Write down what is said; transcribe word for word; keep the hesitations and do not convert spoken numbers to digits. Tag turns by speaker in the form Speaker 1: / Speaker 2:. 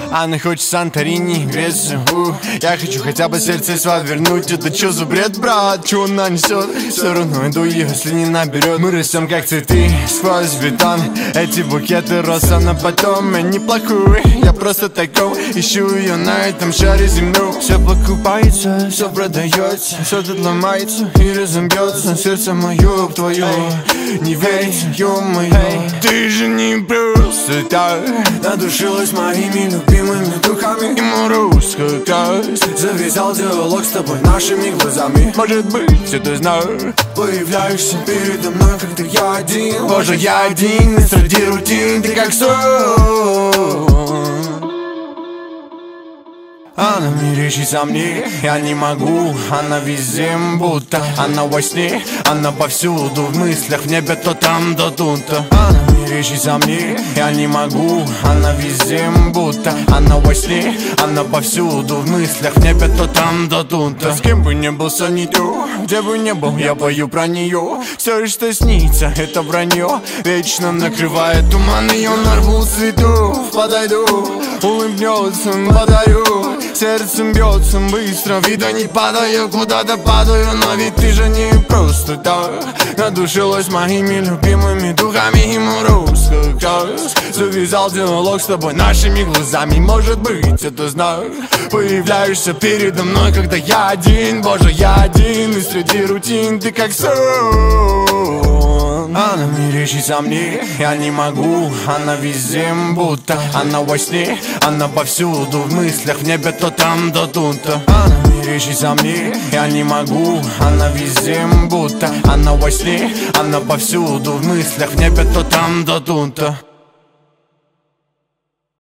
Speaker 1: Она хочет Санторини, Грецию, у. Я хочу хотя бы сердце свое вернуть. Это чё за бред, брат? Чё она несет? Все равно иду, если не наберет. Мы растем как цветы сквозь бетон. Эти букеты роз, она потом. Я неплохой, я просто такой. Ищу ее на этом шаре земном. Все покупается, все продается, все тут ломается и разобьется. Сердце мое об твое не верится, ё-моё. Ты же не просто так надушилась моими любимыми духами. Ему русская кровь. Завязал диалог с тобой нашими глазами. Может быть, это знак. Появляешься передо мной, когда я один. Боже, я один среди рутин. Ты как сон. Она в мире ищет сомнений, я не могу. Она везде будто, она во сне, она повсюду. В мыслях, в небе то там, то тут. Она в мире ищет сомнений, я не могу. Она везде будто, она во сне, она повсюду. В мыслях, в небе то там, то тут. С кем бы не был, со нету, где бы не был, я пою про нее. Все, что снится, это вранье. Вечно накрывает туман, ее нарву цвету. Подойду, улыбнется, подарю. Сердцем бьется быстро, вида не падаю, куда-то падаю. Но ведь ты же не просто так надушилась моими любимыми духами. Ему русская кровь. Завязал диалог с тобой нашими глазами. Может быть, это знак. Появляешься передо мной, когда я один. Боже, я один, и среди рутин ты как сон. Она в мире ищет сомнений, я не могу. Она везде будто, она во сне, она повсюду. В мыслях, в небе то там, то тут. Она в мире ищет сомнений, я не могу. Она везде будто, она во сне, она повсюду. В мыслях, в небе то там, то тут.